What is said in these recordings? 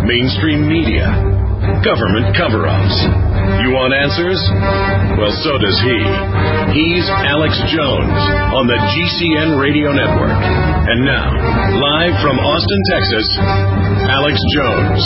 mainstream media, government cover-ups. You want answers? Well, so does he. He's Alex Jones on the GCN Radio Network. And now, live from Austin, Texas, Alex Jones.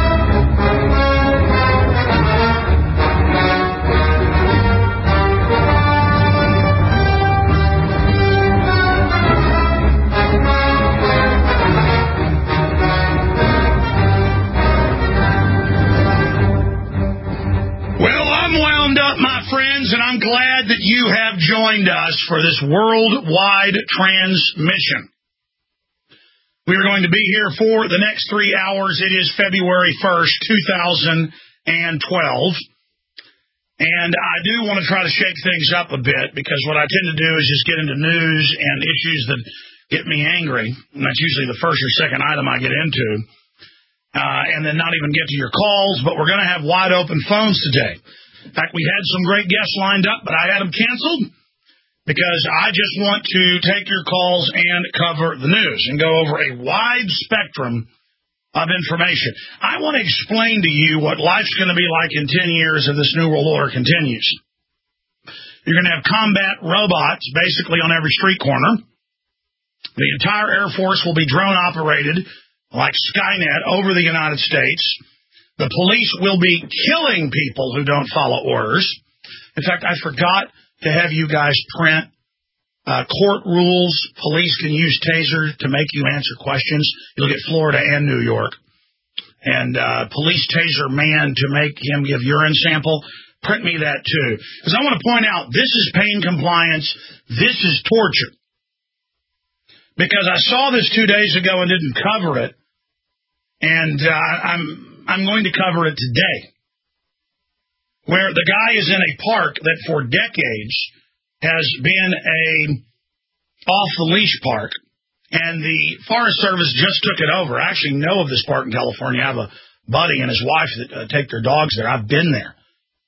And I'm glad that you have joined us for this worldwide transmission. We are going to be here for the next 3 hours. It is February 1st, 2012. And I do want to try to shake things up a bit, because what I tend to do is just get into news and issues that get me angry. And that's usually the first or second item I get into. And then not even get to your calls, but we're going to have wide open phones today. In fact, we had some great guests lined up, but I had them canceled because I just want to take your calls and cover the news and go over a wide spectrum of information. I want to explain to you what life's going to be like in 10 years if this New World Order continues. You're going to have combat robots basically on every street corner. The entire Air Force will be drone operated like Skynet over the United States. The police will be killing people who don't follow orders. In fact, I forgot to have you guys print court rules. Police can use taser to make you answer questions. You'll get Florida and New York. And police taser man to make him give urine sample. Print me that too. Because I want to point out, this is pain compliance. This is torture. Because I saw this 2 days ago and didn't cover it. And I'm going to cover it today, where the guy is in a park that for decades has been a off-the-leash park, and the Forest Service just took it over. I actually know of this park in California. I have a buddy and his wife that take their dogs there. I've been there.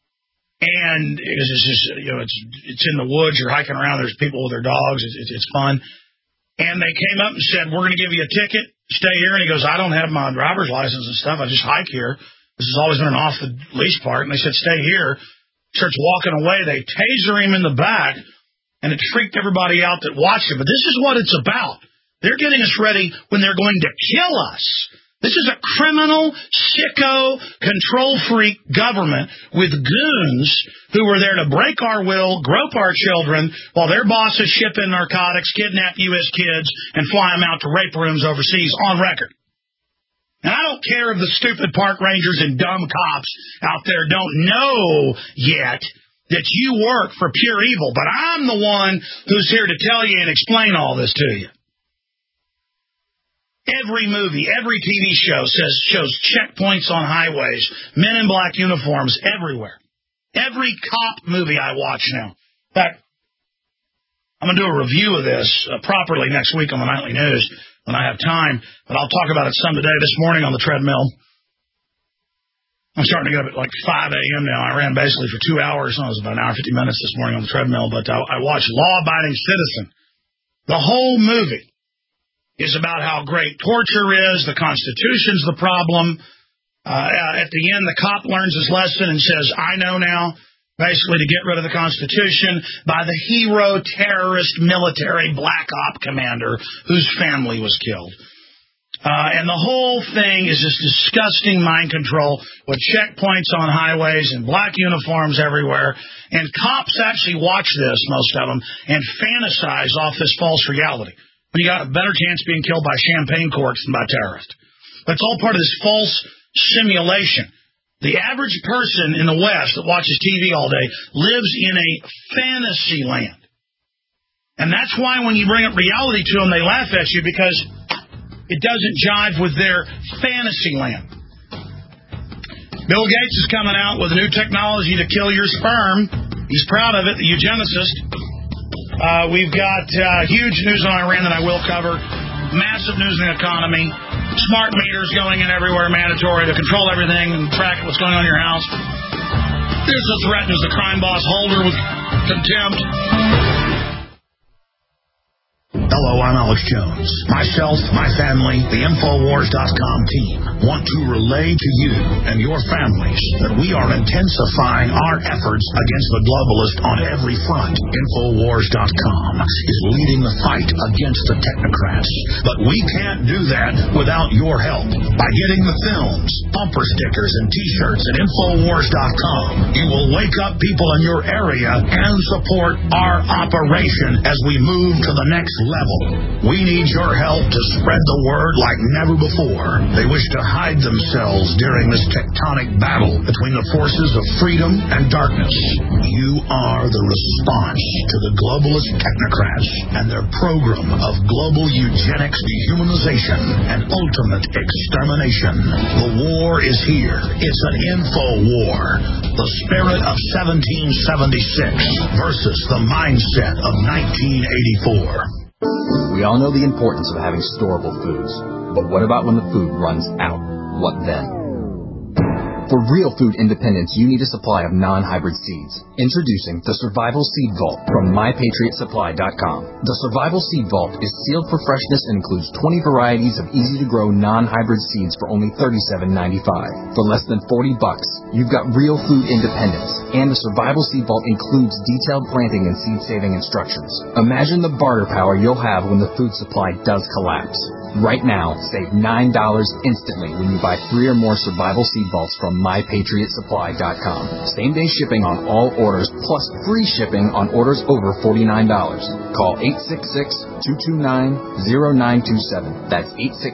And it's just, it's in the woods. You're hiking around. There's people with their dogs. It's fun. And they came up and said, we're going to give you a ticket. Stay here. And he goes, I don't have my driver's license and stuff. I just hike here. This has always been an off-the-leash park. And they said, stay here. Starts walking away. They taser him in the back, and it freaked everybody out that watched it. But this is what it's about. They're getting us ready when they're going to kill us. This is a criminal, sicko, control-freak government with goons who are there to break our will, grope our children, while their bosses ship in narcotics, kidnap U.S. kids, and fly them out to rape rooms overseas on record. And I don't care if the stupid park rangers and dumb cops out there don't know yet that you work for pure evil, but I'm the one who's here to tell you and explain all this to you. Every movie, every TV show shows checkpoints on highways, men in black uniforms everywhere. Every cop movie I watch now. In fact, I'm going to do a review of this properly next week on the Nightly News when I have time, but I'll talk about it some today. This morning on the treadmill, I'm starting to get up at like 5 a.m. now. I ran basically for 2 hours. It was about an hour, 50 minutes this morning on the treadmill, but I watched Law Abiding Citizen. The whole movie is about how great torture is. The Constitution's the problem. At the end, the cop learns his lesson and says, I know now, basically to get rid of the Constitution by the hero terrorist military black op commander whose family was killed. And the whole thing is this disgusting mind control with checkpoints on highways and black uniforms everywhere. And cops actually watch this, most of them, and fantasize off this false reality. But you got a better chance of being killed by champagne corks than by terrorists. But it's all part of this false simulation. The average person in the West that watches TV all day lives in a fantasy land. And that's why when you bring up reality to them, they laugh at you, because it doesn't jive with their fantasy land. Bill Gates is coming out with a new technology to kill your sperm. He's proud of it, the eugenicist. We've got huge news on Iran that I will cover. Massive news in the economy. Smart meters going in everywhere, mandatory to control everything and track what's going on in your house. Israel threatens the crime boss Holder with contempt. Hello, I'm Alex Jones. Myself, my family, the Infowars.com team want to relay to you and your families that we are intensifying our efforts against the globalist on every front. Infowars.com is leading the fight against the technocrats. But we can't do that without your help. By getting the films, bumper stickers, and T-shirts at Infowars.com, you will wake up people in your area and support our operation as we move to the next level. We need your help to spread the word like never before. They wish to hide themselves during this tectonic battle between the forces of freedom and darkness. You are the response to the globalist technocrats and their program of global eugenics, dehumanization, and ultimate extermination. The war is here. It's an info war. The spirit of 1776 versus the mindset of 1984. We all know the importance of having storable foods, but what about when the food runs out? What then? For real food independence, you need a supply of non-hybrid seeds. Introducing the Survival Seed Vault from MyPatriotSupply.com. The Survival Seed Vault is sealed for freshness and includes 20 varieties of easy-to-grow non-hybrid seeds for only $37.95. For less than $40, you've got real food independence. And the Survival Seed Vault includes detailed planting and seed-saving instructions. Imagine the barter power you'll have when the food supply does collapse. Right now, save $9 instantly when you buy 3 or more Survival Seed Vaults from MyPatriotSupply.com. Same-day shipping on all orders, plus free shipping on orders over $49. Call 866-229-0927. That's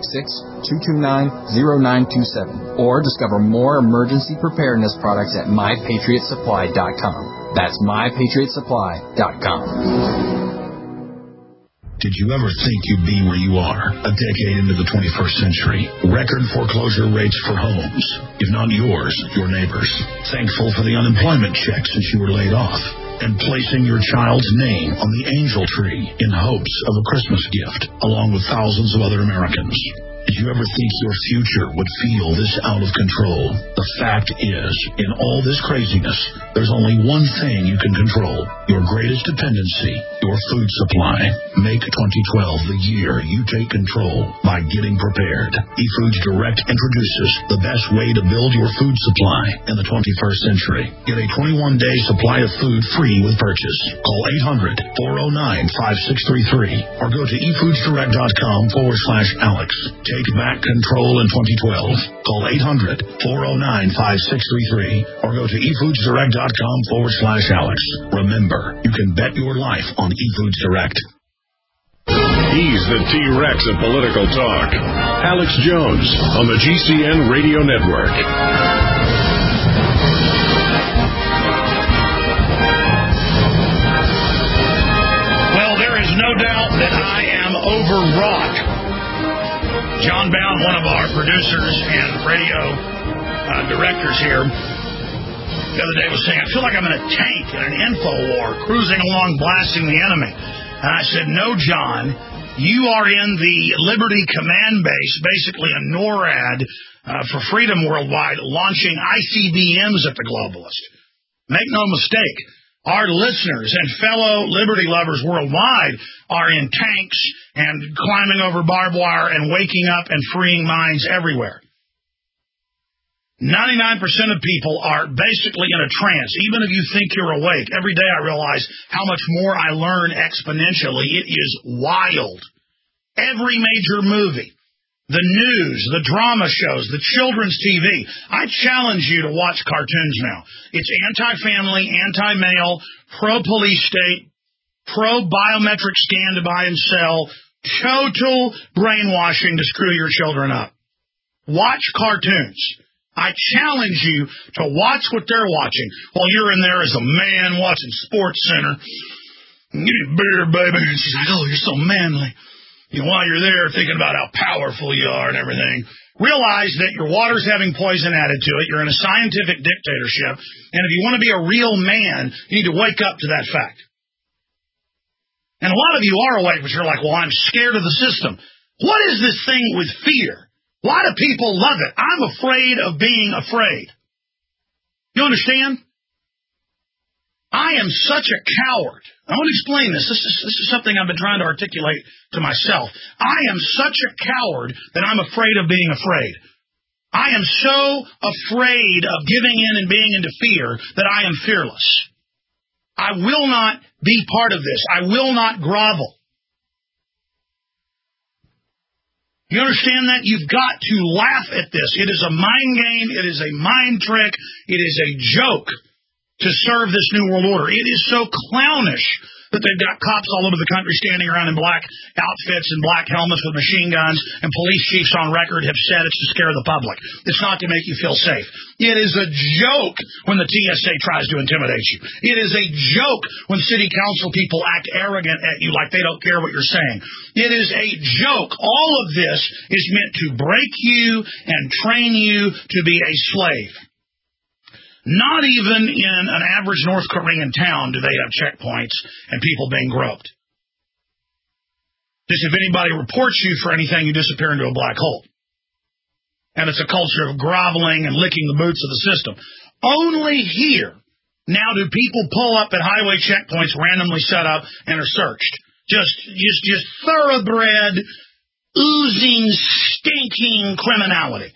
866-229-0927. Or discover more emergency preparedness products at MyPatriotSupply.com. That's MyPatriotSupply.com. Did you ever think you'd be where you are a decade into the 21st century? Record foreclosure rates for homes, if not yours, your neighbors. Thankful for the unemployment check since you were laid off. And placing your child's name on the angel tree in hopes of a Christmas gift, along with thousands of other Americans. Did you ever think your future would feel this out of control? The fact is, in all this craziness, there's only one thing you can control. Your greatest dependency, your food supply. Make 2012 the year you take control by getting prepared. eFoods Direct introduces the best way to build your food supply in the 21st century. Get a 21-day supply of food free with purchase. Call 800-409-5633 or go to efoodsdirect.com/Alex. Take back control in 2012. Call 800-409-5633 or go to efoodsdirect.com/Alex. Remember, you can bet your life on eFoods Direct. He's the T-Rex of political talk. Alex Jones on the GCN Radio Network. Well, there is no doubt that I am overwrought. John Bound, one of our producers and radio directors here, the other day was saying, I feel like I'm in a tank in an info war, cruising along, blasting the enemy. And I said, no, John, you are in the Liberty Command Base, basically a NORAD for Freedom Worldwide, launching ICBMs at the globalist. Make no mistake, our listeners and fellow liberty lovers worldwide are in tanks and climbing over barbed wire and waking up and freeing minds everywhere. 99% of people are basically in a trance. Even if you think you're awake, every day I realize how much more I learn exponentially. It is wild. Every major movie, the news, the drama shows, the children's TV. I challenge you to watch cartoons now. It's anti-family, anti-male, pro-police state, pro-biometric scan to buy and sell, total brainwashing to screw your children up. Watch cartoons. I challenge you to watch what they're watching while you're in there as a man watching Sports Center. Give me a beer, baby. And she's like, oh, you're so manly. You know, while you're there thinking about how powerful you are and everything, realize that your water's having poison added to it. You're in a scientific dictatorship. And if you want to be a real man, you need to wake up to that fact. And a lot of you are awake, but you're like, well, I'm scared of the system. What is this thing with fear? Why do people love it? I'm afraid of being afraid. You understand? I am such a coward. I want to explain this. This is something I've been trying to articulate to myself. I am such a coward that I'm afraid of being afraid. I am so afraid of giving in and being into fear that I am fearless. I will not be part of this. I will not grovel. You understand that? You've got to laugh at this. It is a mind game. It is a mind trick. It is a joke to serve this New World Order. It is so clownish that they've got cops all over the country standing around in black outfits and black helmets with machine guns, and police chiefs on record have said it's to scare the public. It's not to make you feel safe. It is a joke when the TSA tries to intimidate you. It is a joke when city council people act arrogant at you like they don't care what you're saying. It is a joke. All of this is meant to break you and train you to be a slave. Not even in an average North Korean town do they have checkpoints and people being groped. Just if anybody reports you for anything, you disappear into a black hole. And it's a culture of groveling and licking the boots of the system. Only here now do people pull up at highway checkpoints randomly set up and are searched. Just thoroughbred, oozing, stinking criminality.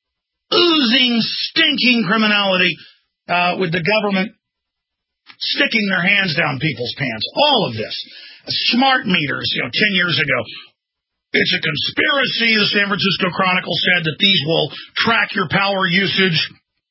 Oozing, stinking criminality. With the government sticking their hands down people's pants. All of this. Smart meters, 10 years ago. It's a conspiracy, the San Francisco Chronicle said, that these will track your power usage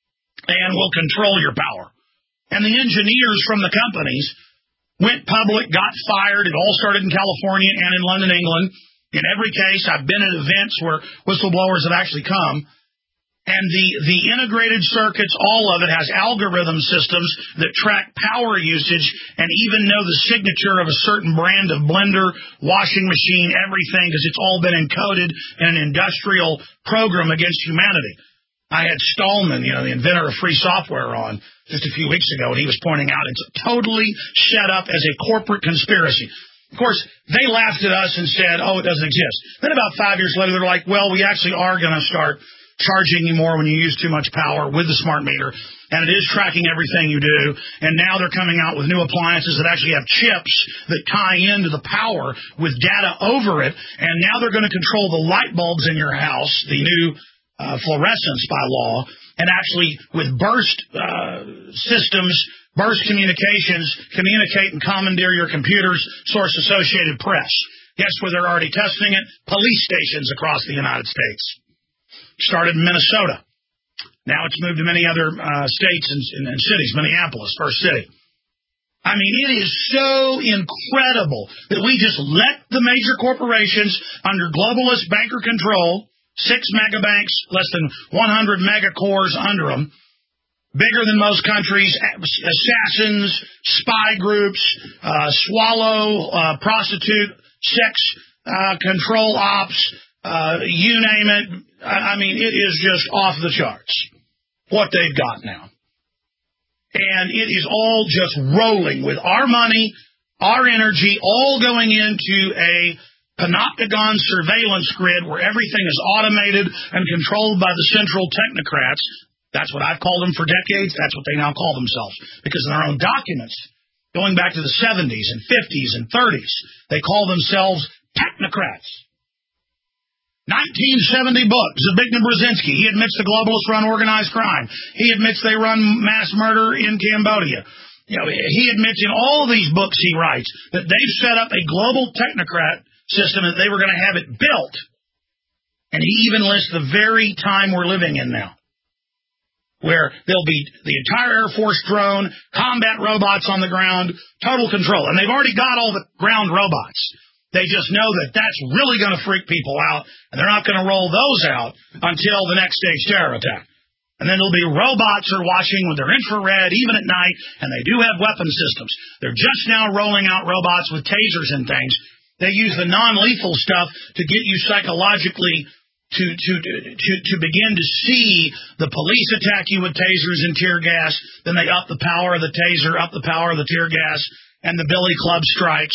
and will control your power. And the engineers from the companies went public, got fired. It all started in California and in London, England. In every case, I've been at events where whistleblowers have actually come. And the integrated circuits, all of it has algorithm systems that track power usage and even know the signature of a certain brand of blender, washing machine, everything, because it's all been encoded in an industrial program against humanity. I had Stallman, the inventor of free software, on just a few weeks ago, and he was pointing out it's totally set up as a corporate conspiracy. Of course, they laughed at us and said, oh, it doesn't exist. Then about 5 years later, they're like, well, we actually are going to start charging you more when you use too much power with the smart meter, and it is tracking everything you do, and now they're coming out with new appliances that actually have chips that tie into the power with data over it, and now they're going to control the light bulbs in your house, the new fluorescence by law, and actually with burst systems, burst communications, communicate and commandeer your computers, source Associated Press. Guess where they're already testing it? Police stations across the United States. Started in Minnesota. Now it's moved to many other states and cities. Minneapolis, first city. I mean, it is so incredible that we just let the major corporations under globalist banker control, 6 megabanks, less than 100 megacores under them, bigger than most countries, assassins, spy groups, swallow, prostitute, sex, control ops, you name it. I mean, it is just off the charts what they've got now. And it is all just rolling with our money, our energy, all going into a panopticon surveillance grid where everything is automated and controlled by the central technocrats. That's what I've called them for decades. That's what they now call themselves. Because in their own documents, going back to the 70s and 50s and 30s, they call themselves technocrats. 1970 book, Zbigniew Brzezinski. He admits the globalists run organized crime. He admits they run mass murder in Cambodia. He admits in all of these books he writes that they've set up a global technocrat system and they were going to have it built. And he even lists the very time we're living in now, where there'll be the entire Air Force drone, combat robots on the ground, total control. And they've already got all the ground robots. They just know that that's really going to freak people out, and they're not going to roll those out until the next stage terror attack. And then there'll be robots are watching with their infrared, even at night, and they do have weapon systems. They're just now rolling out robots with tasers and things. They use the non-lethal stuff to get you psychologically to begin to see the police attack you with tasers and tear gas. Then they up the power of the taser, up the power of the tear gas, and the billy club strikes.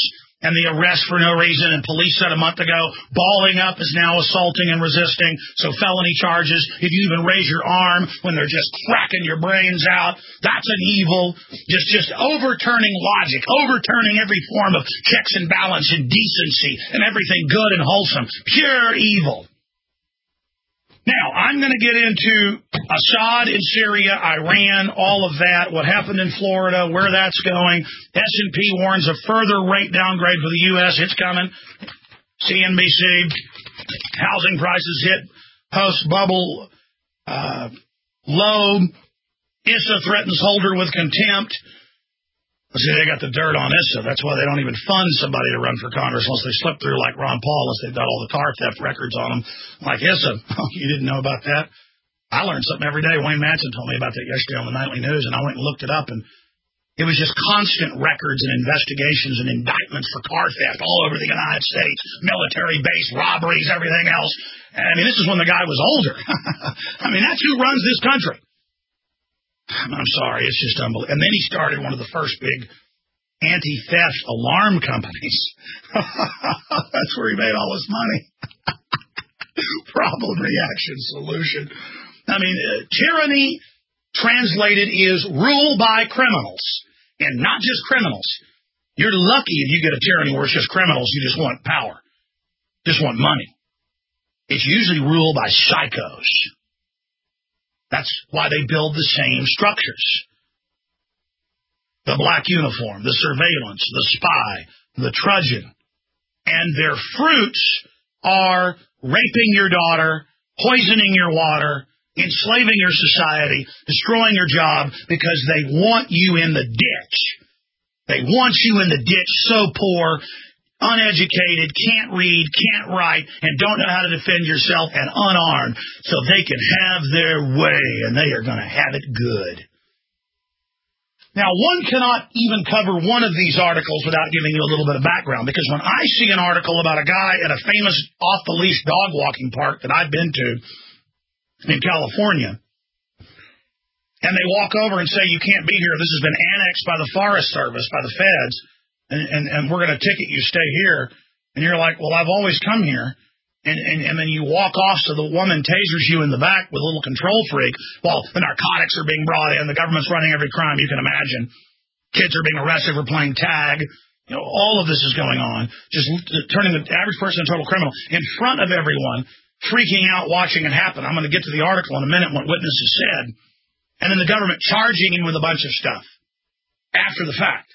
and the arrest for no reason, and police said a month ago, balling up is now assaulting and resisting, so felony charges. If you even raise your arm when they're just cracking your brains out, that's an evil. Just overturning logic, overturning every form of checks and balance and decency and everything good and wholesome. Pure evil. Now, I'm going to get into Assad in Syria, Iran, all of that, what happened in Florida, where that's going. S&P warns a further rate downgrade for the U.S. It's coming. CNBC, housing prices hit post-bubble low. ISSA threatens holder with contempt. See, they got the dirt on ISSA. That's why they don't even fund somebody to run for Congress unless they slip through like Ron Paul, unless they've got all the car theft records on them. Like ISSA. Oh, you didn't know about that? I learned something every day. Wayne Madsen told me about that yesterday on the Nightly News, and I went and looked it up, and it was just constant records and investigations and indictments for car theft all over the United States, military base robberies, everything else. I mean, this is when the guy was older. I mean, that's who runs this country. I'm sorry, it's just unbelievable. And then he started one of the first big anti-theft alarm companies. That's where he made all his money. Problem, reaction, solution. I mean, tyranny translated is rule by criminals, and not just criminals. You're lucky if you get a tyranny where it's just criminals. You just want power, just want money. It's usually ruled by psychos. That's why they build the same structures. The black uniform, the surveillance, the spy, the Trojan. And their fruits are raping your daughter, poisoning your water, enslaving your society, destroying your job because they want you in the ditch. They want you in the ditch so poor, uneducated, can't read, can't write, and don't know how to defend yourself, and unarmed, so they can have their way, and they are going to have it good. Now, one cannot even cover one of these articles without giving you a little bit of background, because when I see an article about a guy at a famous off-the-leash dog walking park that I've been to in California, and they walk over and say, you can't be here, this has been annexed by the Forest Service, by the feds, and we're going to ticket you, stay here. And you're like, well, I've always come here. And then you walk off so the woman tasers you in the back with a little control freak while the narcotics are being brought in, the government's running every crime you can imagine. Kids are being arrested for playing tag. You know, all of this is going on. Just turning the average person into a total criminal in front of everyone, freaking out, watching it happen. I'm going to get to the article in a minute, what witnesses said. And then the government charging him with a bunch of stuff after the fact.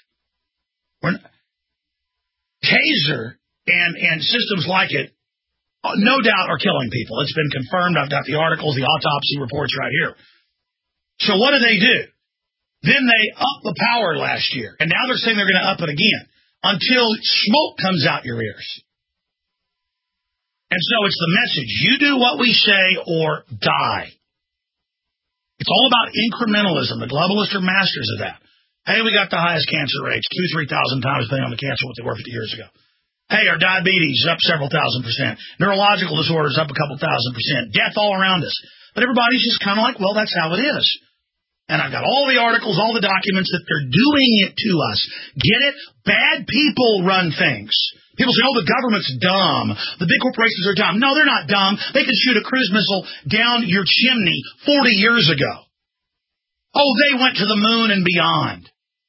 Taser and systems like it, no doubt, are killing people. It's been confirmed. I've got the articles, the autopsy reports right here. So what do? Then they upped the power last year, and now they're saying they're going to up it again until smoke comes out your ears. And so it's the message. You do what we say or die. It's all about incrementalism. The globalists are masters of that. Hey, we got the highest cancer rates, 2,000 to 3,000 times depending on the cancer what they were 50 years ago. Hey, our diabetes up several thousand %. Neurological disorders up a couple thousand %. Death all around us. But everybody's just kind of like, well, that's how it is. And I've got all the articles, all the documents that they're doing it to us. Get it? Bad people run things. People say, oh, the government's dumb. The big corporations are dumb. No, they're not dumb. They could shoot a cruise missile down your chimney 40 years ago. Oh, they went to the moon and beyond.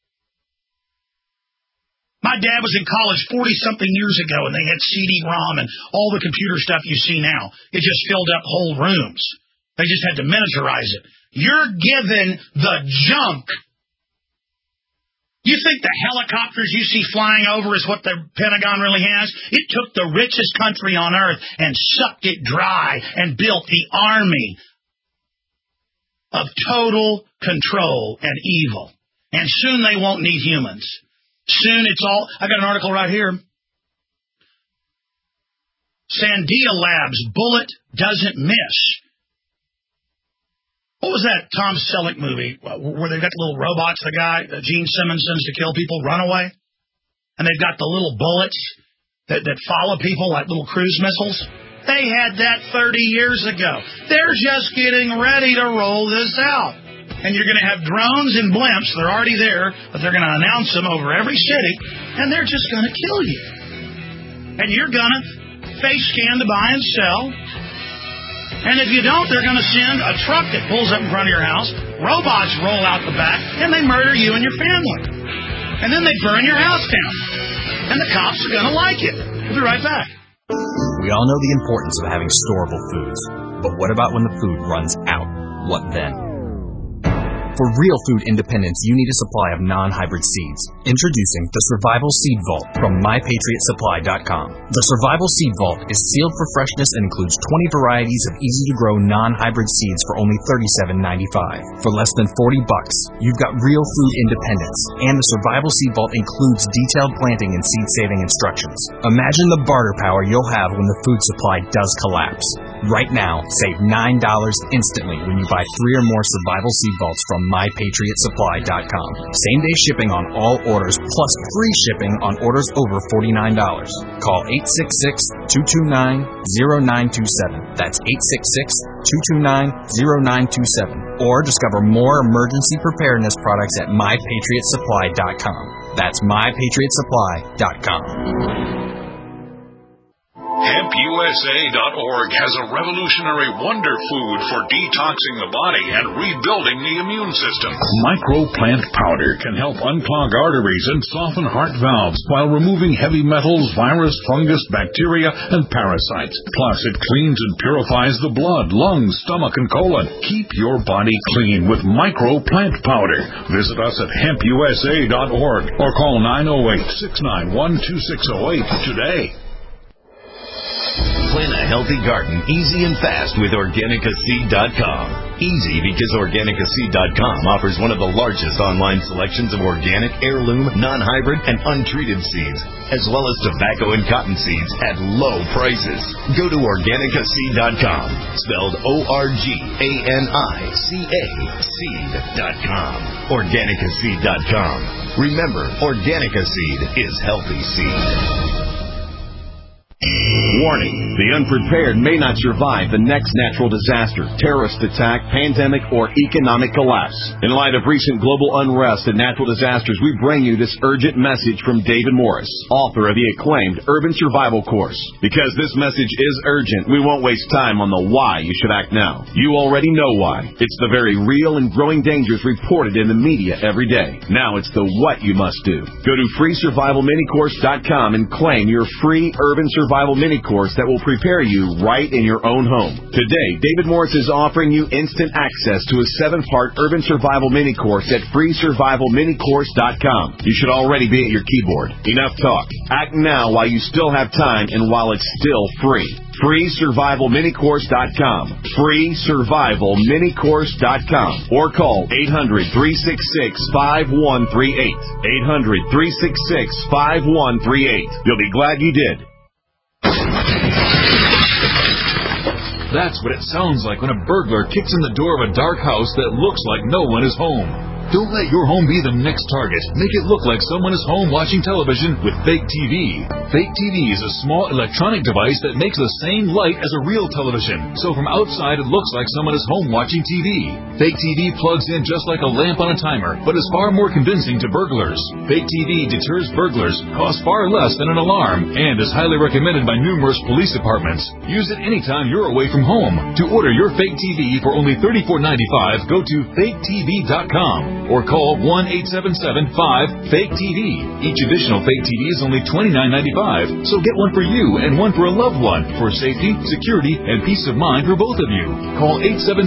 My dad was in college 40-something years ago, and they had CD-ROM and all the computer stuff you see now. It just filled up whole rooms. They just had to miniaturize it. You're given the junk. You think the helicopters you see flying over is what the Pentagon really has? It took the richest country on earth and sucked it dry and built the army of total control and evil. And soon they won't need humans. Soon it's all... I got an article right here. Sandia Labs, bullet doesn't miss. What was that Tom Selleck movie where they've got the little robots, the guy, Gene Simmons sends to kill people, Runaway? And they've got the little bullets that follow people like little cruise missiles? They had that 30 years ago. They're just getting ready to roll this out. And you're going to have drones and blimps. They're already there, but they're going to announce them over every city, and they're just going to kill you. And you're going to face scan to buy and sell. And if you don't, they're going to send a truck that pulls up in front of your house, robots roll out the back, and they murder you and your family. And then they burn your house down. And the cops are going to like it. We'll be right back. We all know the importance of having storable foods. But what about when the food runs out? What then? For real food independence, you need a supply of non-hybrid seeds. Introducing the Survival Seed Vault from MyPatriotSupply.com. The Survival Seed Vault is sealed for freshness and includes 20 varieties of easy-to-grow non-hybrid seeds for only $37.95. For less than $40, you've got real food independence. And the Survival Seed Vault includes detailed planting and seed-saving instructions. Imagine the barter power you'll have when the food supply does collapse. Right now, save $9 instantly when you buy 3 or more Survival Seed Vaults from MyPatriotSupply.com. Same-day shipping on all orders, plus free shipping on orders over $49. Call 866-229-0927. That's 866-229-0927. Or discover more emergency preparedness products at MyPatriotSupply.com. That's MyPatriotSupply.com. HempUSA.org has a revolutionary wonder food for detoxing the body and rebuilding the immune system. Microplant powder can help unclog arteries and soften heart valves while removing heavy metals, virus, fungus, bacteria, and parasites. Plus, it cleans and purifies the blood, lungs, stomach, and colon. Keep your body clean with Microplant powder. Visit us at HempUSA.org or call 908-691-2608 today. Plan a healthy garden easy and fast with OrganicaSeed.com. Easy because OrganicaSeed.com offers one of the largest online selections of organic, heirloom, non-hybrid, and untreated seeds, as well as tobacco and cotton seeds at low prices. Go to OrganicaSeed.com, spelled ORGANICA seed.com. OrganicaSeed.com. Remember, Organica Seed is healthy seed. Warning, the unprepared may not survive the next natural disaster, terrorist attack, pandemic, or economic collapse. In light of recent global unrest and natural disasters, we bring you this urgent message from David Morris, author of the acclaimed Urban Survival Course. Because this message is urgent, we won't waste time on the why you should act now. You already know why. It's the very real and growing dangers reported in the media every day. Now it's the what you must do. Go to freesurvivalminicourse.com and claim your free Urban Survival Mini Course that will prepare you right in your own home. Today, David Morris is offering you instant access to a 7-part Urban Survival Mini Course at freesurvivalminicourse.com. You should already be at your keyboard. Enough talk. Act now while you still have time and while it's still free. freesurvivalminicourse.com. freesurvivalminicourse.com. Or call 800-366-5138. 800-366-5138. You'll be glad you did. That's what it sounds like when a burglar kicks in the door of a dark house that looks like no one is home. Don't let your home be the next target. Make it look like someone is home watching television with Fake TV. Fake TV is a small electronic device that makes the same light as a real television. So from outside, it looks like someone is home watching TV. Fake TV plugs in just like a lamp on a timer, but is far more convincing to burglars. Fake TV deters burglars, costs far less than an alarm, and is highly recommended by numerous police departments. Use it anytime you're away from home. To order your Fake TV for only $34.95, go to faketv.com. or call 1-877-5-FAKE-TV. Each additional Fake TV is only $29.95, so get one for you and one for a loved one for safety, security, and peace of mind for both of you. Call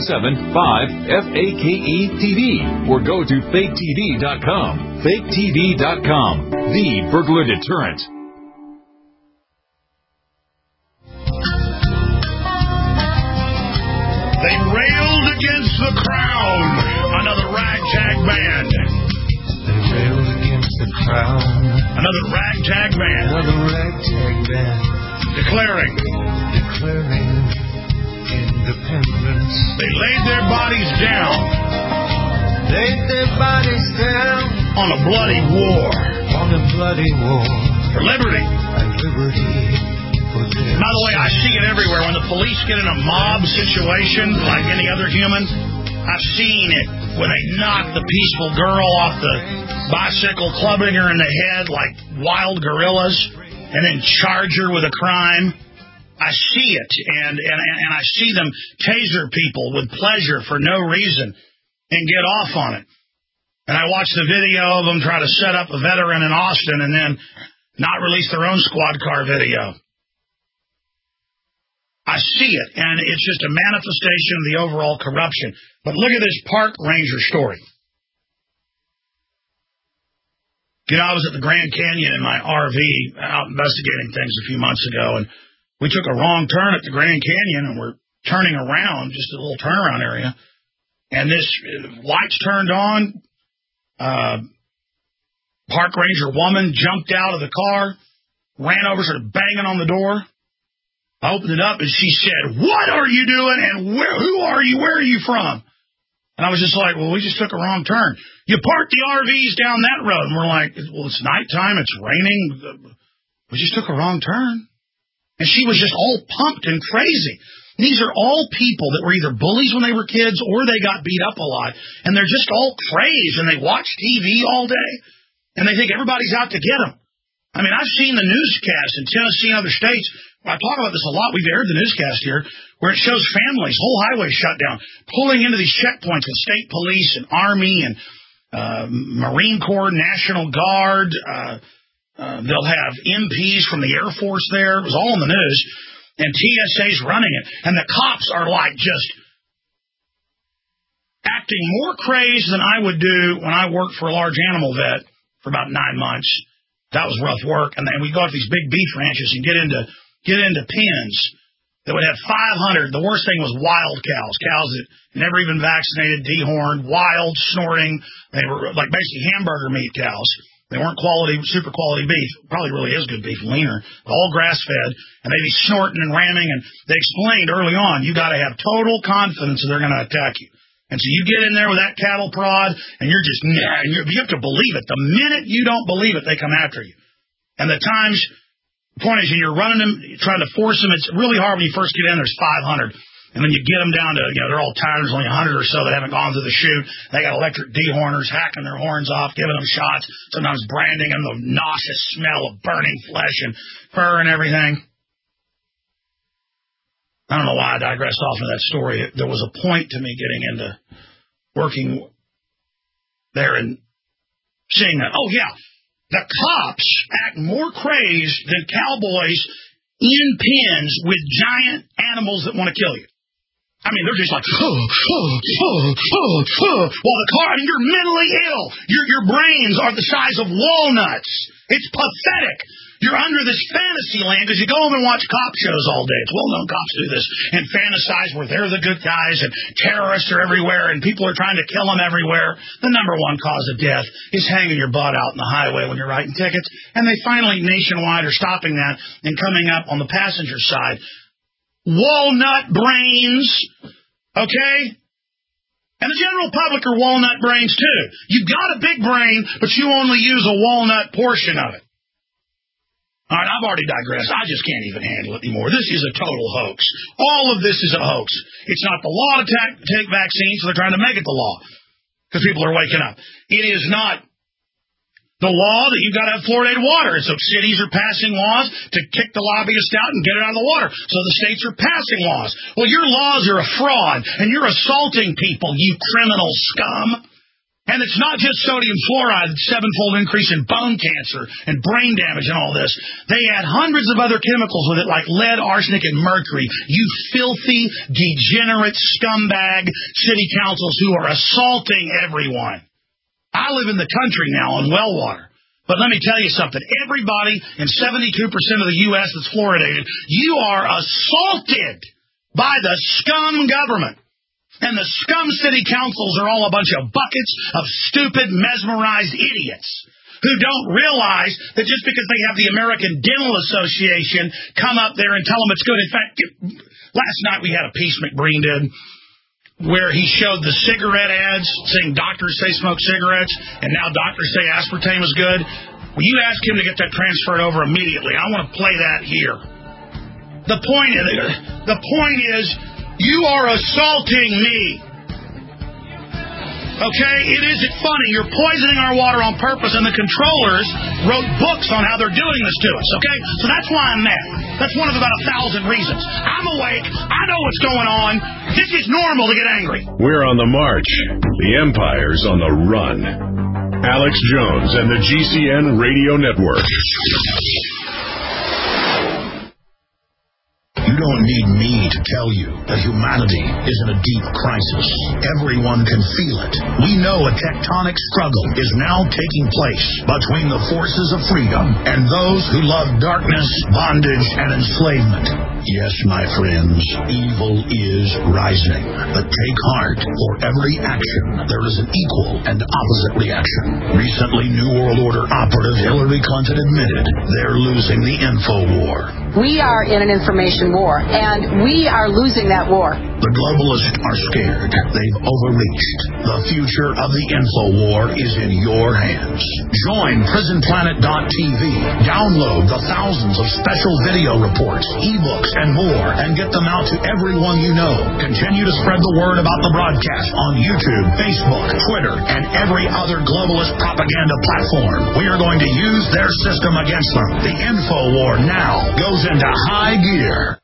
877-5-FAKE-TV or go to faketv.com. faketv.com, the burglar deterrent. They railed against the crown. Another ragtag band. They railed against the crown. Another ragtag band. Another ragtag band. Declaring independence. They laid their bodies down. Laid their bodies down. On a bloody war. On a bloody war. For liberty. And liberty. By the way, I see it everywhere. When the police get in a mob situation, like any other human, I've seen it. when they knock the peaceful girl off the bicycle, clubbing her in the head like wild gorillas, and then charge her with a crime. I see it, and I see them taser people with pleasure for no reason and get off on it. And I watch the video of them try to set up a veteran in Austin and then not release their own squad car video. I see it, and it's just a manifestation of the overall corruption. But look at this park ranger story. You know, I was at the Grand Canyon in my RV out investigating things a few months ago, and we took a wrong turn at the Grand Canyon, and we're turning around, just a little turnaround area, and this lights turned on. Park ranger woman jumped out of the car, ran over, started banging on the door. I opened it up, and she said, "What are you doing, and who are you? Where are you from?" And I was just like, "Well, we just took a wrong turn. You parked the RVs down that road." And we're like, "Well, it's nighttime. It's raining. We just took a wrong turn." And she was just all pumped and crazy. These are all people that were either bullies when they were kids or they got beat up a lot. And they're just all crazed, and they watch TV all day, and they think everybody's out to get them. I mean, I've seen the newscast in Tennessee and other states. I talk about this a lot. We've aired the newscast here where it shows families, whole highways shut down, pulling into these checkpoints with state police and Army and Marine Corps, National Guard. They'll have MPs from the Air Force there. It was all in the news. And TSA's running it. And the cops are like just acting more crazed than I would do when I worked for a large animal vet for about 9 months. That was rough work. And then we go to these big beef ranches and get into pens that would have 500. The worst thing was wild cows that never even vaccinated, dehorned, wild, snorting. They were like basically hamburger meat cows. They weren't super quality beef. Probably really is good beef, leaner. All grass-fed, and they'd be snorting and ramming. And they explained early on, you got to have total confidence that they're going to attack you. And so you get in there with that cattle prod, and you're just, you have to believe it. The minute you don't believe it, they come after you. And the point is, you're running them, trying to force them. It's really hard when you first get in. There's 500. And then you get them down to, they're all tired. There's only 100 or so that haven't gone through the chute. They got electric dehorners hacking their horns off, giving them shots, sometimes branding them, the nauseous smell of burning flesh and fur and everything. I don't know why I digressed off of that story. There was a point to me getting into working there and seeing that. Oh, yeah. The cops act more crazed than cowboys in pens with giant animals that want to kill you. I mean, they're just like, while the car, you're mentally ill. Your brains are the size of walnuts. It's pathetic. You're under this fantasy land because you go home and watch cop shows all day. It's well-known cops do this and fantasize where they're the good guys and terrorists are everywhere and people are trying to kill them everywhere. The number one cause of death is hanging your butt out in the highway when you're writing tickets. And they finally nationwide are stopping that and coming up on the passenger side. Walnut brains, okay? And the general public are walnut brains too. You've got a big brain, but you only use a walnut portion of it. All right, I've already digressed. I just can't even handle it anymore. This is a total hoax. All of this is a hoax. It's not the law to take vaccines, so they're trying to make it the law because people are waking up. It is not the law that you've got to have fluoridated water. And so cities are passing laws to kick the lobbyists out and get it out of the water. So the states are passing laws. Well, your laws are a fraud, and you're assaulting people, you criminal scum. And it's not just sodium fluoride, it's 7-fold increase in bone cancer and brain damage and all this. They add hundreds of other chemicals with it like lead, arsenic, and mercury. You filthy, degenerate scumbag city councils who are assaulting everyone. I live in the country now on well water. But let me tell you something. Everybody in 72% of the U.S. that's fluoridated, you are assaulted by the scum government. And the scum city councils are all a bunch of buckets of stupid, mesmerized idiots who don't realize that just because they have the American Dental Association come up there and tell them it's good. In fact, last night we had a piece McBreen did where he showed the cigarette ads saying doctors say smoke cigarettes, and now doctors say aspartame is good. Well, you ask him to get that transferred over immediately. I want to play that here. The point is, you are assaulting me. Okay? It isn't funny. You're poisoning our water on purpose, and the controllers wrote books on how they're doing this to us, okay? So that's why I'm mad. That's one of about 1,000 reasons. I'm awake. I know what's going on. This is normal to get angry. We're on the march. The empire's on the run. Alex Jones and the GCN Radio Network. You don't need me to tell you that humanity is in a deep crisis. Everyone can feel it. We know a tectonic struggle is now taking place between the forces of freedom and those who love darkness, bondage, and enslavement. Yes, my friends, evil is rising. But take heart. For every action, there is an equal and opposite reaction. Recently, New World Order operative Hillary Clinton admitted they're losing the info war. We are in an information war, and we are losing that war. The globalists are scared. They've overreached. The future of the info war is in your hands. Join PrisonPlanet.tv. Download the thousands of special video reports, ebooks, and more, and get them out to everyone you know. Continue to spread the word about the broadcast on YouTube, Facebook, Twitter, and every other globalist propaganda platform. We are going to use their system against them. The info war now goes into high gear.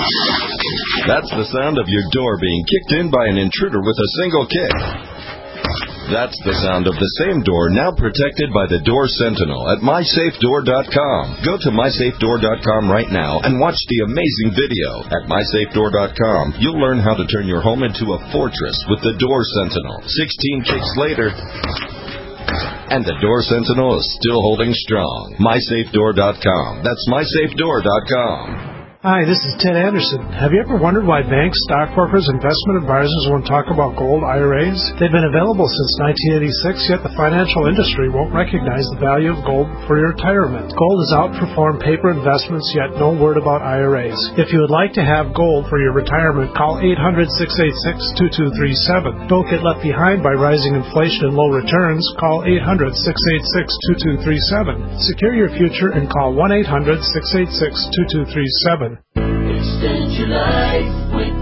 That's the sound of your door being kicked in by an intruder with a single kick. That's the sound of the same door now protected by the Door Sentinel at MySafeDoor.com. Go to MySafeDoor.com right now and watch the amazing video. At MySafeDoor.com, you'll learn how to turn your home into a fortress with the Door Sentinel. 16 kicks later, and the Door Sentinel is still holding strong. MySafeDoor.com. That's MySafeDoor.com. Hi, this is Ted Anderson. Have you ever wondered why banks, stockbrokers, investment advisors won't talk about gold IRAs? They've been available since 1986, yet the financial industry won't recognize the value of gold for your retirement. Gold has outperformed paper investments, yet no word about IRAs. If you would like to have gold for your retirement, call 800-686-2237. Don't get left behind by rising inflation and low returns. Call 800-686-2237. Secure your future and call 1-800-686-2237. Extend your life with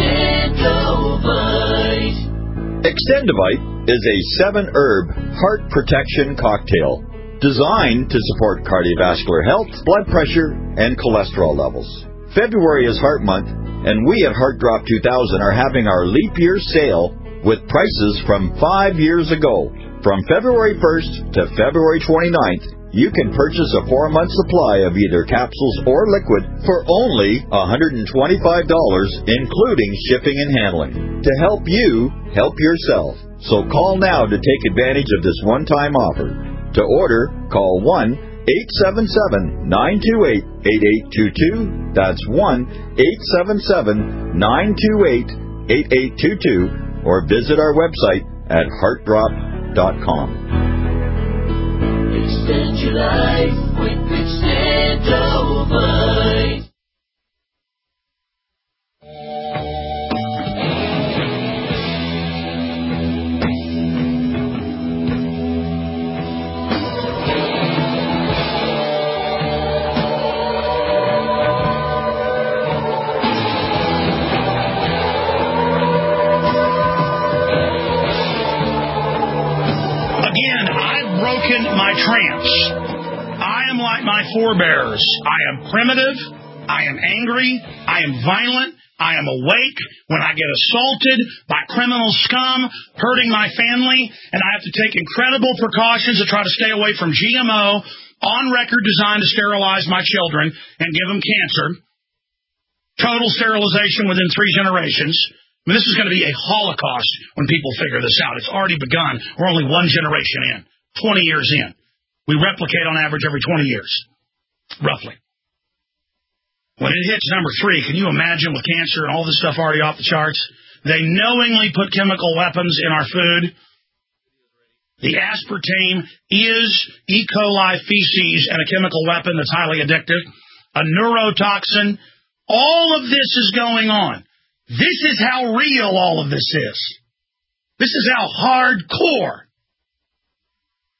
Extendovite. Extendovite is a 7-herb heart protection cocktail designed to support cardiovascular health, blood pressure, and cholesterol levels. February is Heart Month, and we at Heart Drop 2000 are having our leap year sale with prices from 5 years ago. From February 1st to February 29th, you can purchase a 4-month supply of either capsules or liquid for only $125, including shipping and handling, to help you help yourself. So call now to take advantage of this one-time offer. To order, call 1-877-928-8822. That's 1-877-928-8822. Or visit our website at heartdrop.com. Extend your life with Extendovite. My trance. I am like my forebears. I am primitive. I am angry. I am violent. I am awake when I get assaulted by criminal scum, hurting my family, and I have to take incredible precautions to try to stay away from GMO, on-record designed to sterilize my children and give them cancer. Total sterilization within 3 generations. I mean, this is going to be a holocaust when people figure this out. It's already begun. We're only 1 generation in. 20 years in. We replicate on average every 20 years, roughly. When it hits number 3, can you imagine with cancer and all this stuff already off the charts? They knowingly put chemical weapons in our food. The aspartame is E. coli feces and a chemical weapon that's highly addictive, a neurotoxin. All of this is going on. This is how real all of this is. This is how hardcore.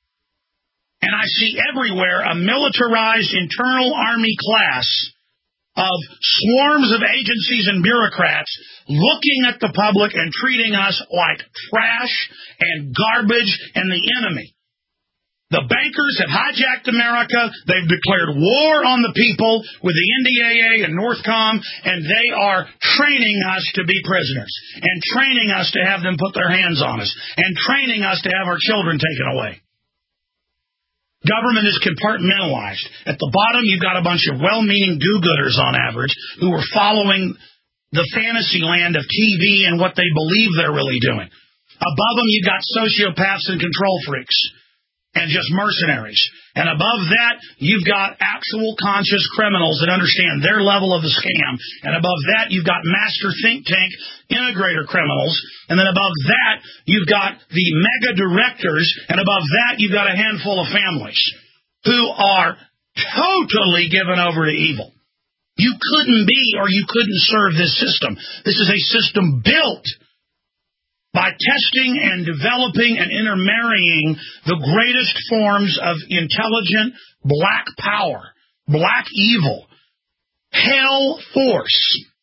And I see everywhere a militarized internal army class of swarms of agencies and bureaucrats looking at the public and treating us like trash and garbage and the enemy. The bankers have hijacked America. They've declared war on the people with the NDAA and Northcom, and they are training us to be prisoners and training us to have them put their hands on us and training us to have our children taken away. Government is compartmentalized. At the bottom, you've got a bunch of well-meaning do-gooders on average who are following the fantasy land of TV and what they believe they're really doing. Above them, you've got sociopaths and control freaks and just mercenaries. And above that, you've got actual conscious criminals that understand their level of the scam. And above that, you've got master think tank integrator criminals. And then above that, you've got the mega directors. And above that, you've got a handful of families who are totally given over to evil. You couldn't be or you couldn't serve this system. This is a system built by testing and developing and intermarrying the greatest forms of intelligent black power, black evil, hell force,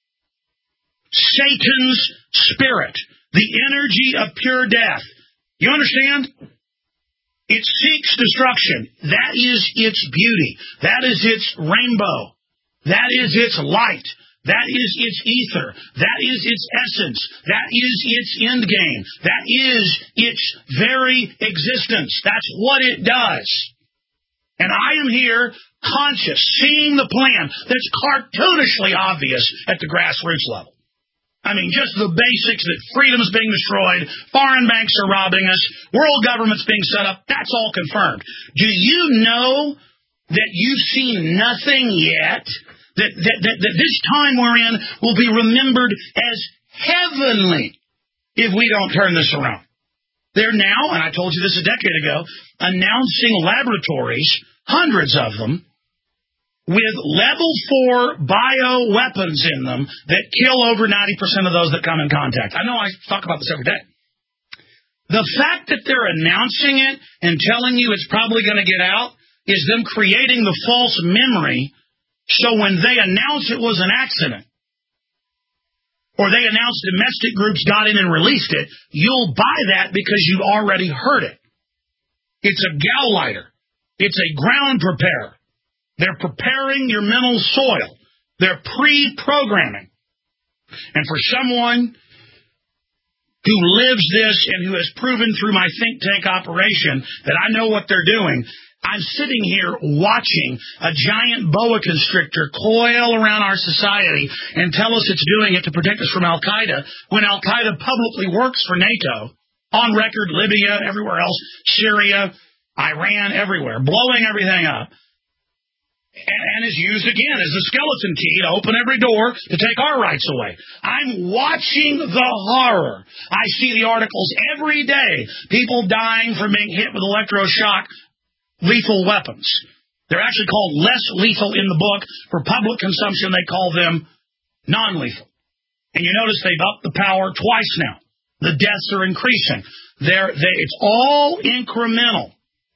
Satan's spirit, the energy of pure death. You understand? It seeks destruction. That is its beauty. That is its rainbow. That is its light. That is its ether. That is its essence. That is its end game. That is its very existence. That's what it does. And I am here conscious, seeing the plan that's cartoonishly obvious at the grassroots level. I mean, just the basics that freedom's being destroyed, foreign banks are robbing us, world government's being set up, that's all confirmed. Do you know that you've seen nothing yet? That this time we're in will be remembered as heavenly if we don't turn this around. They're now, and I told you this a decade ago, announcing laboratories, hundreds of them, with level 4 bioweapons in them that kill over 90% of those that come in contact. I know I talk about this every day. The fact that they're announcing it and telling you it's probably going to get out is them creating the false memory. So when they announce it was an accident, or they announce domestic groups got in and released it, you'll buy that because you've already heard it. It's a gauleiter. It's a ground preparer. They're preparing your mental soil. They're pre-programming. And for someone who lives this and who has proven through my think tank operation that I know what they're doing, I'm sitting here watching a giant boa constrictor coil around our society and tell us it's doing it to protect us from Al-Qaeda when Al-Qaeda publicly works for NATO, on record, Libya, everywhere else, Syria, Iran, everywhere, blowing everything up, and is used again as a skeleton key to open every door to take our rights away. I'm watching the horror. I see the articles every day, people dying from being hit with electroshock lethal weapons. They're actually called less lethal in the book. For public consumption, they call them non-lethal. And you notice they've upped the power twice now. The deaths are increasing. It's all incremental.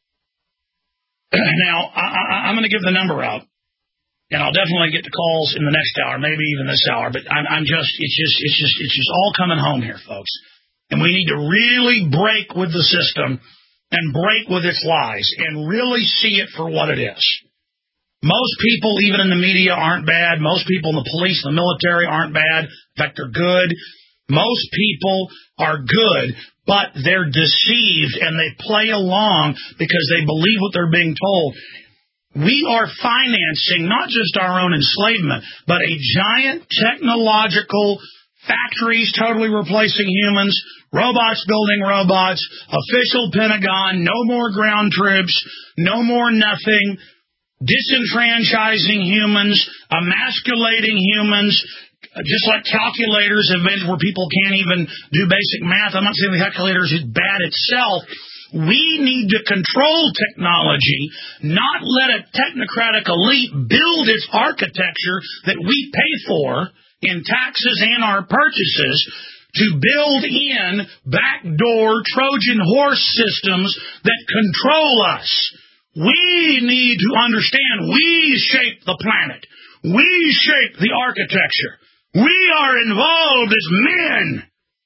Now, I'm going to give the number out, and I'll definitely get the calls in the next hour, maybe even this hour. But it's just all coming home here, folks. And we need to really break with the system and break with its lies and really see it for what it is. Most people, even in the media, aren't bad. Most people in the police and the military aren't bad. In fact, they're good. Most people are good, but they're deceived and they play along because they believe what they're being told. We are financing not just our own enslavement, but a giant technological factories totally replacing humans, robots building robots, official Pentagon, no more ground troops, no more nothing, disenfranchising humans, emasculating humans, just like calculators have been where people can't even do basic math. I'm not saying the calculator is bad itself. We need to control technology, not let a technocratic elite build its architecture that we pay for in taxes and our purchases to build in backdoor Trojan horse systems that control us. We need to understand we shape the planet. We shape the architecture. We are involved as men.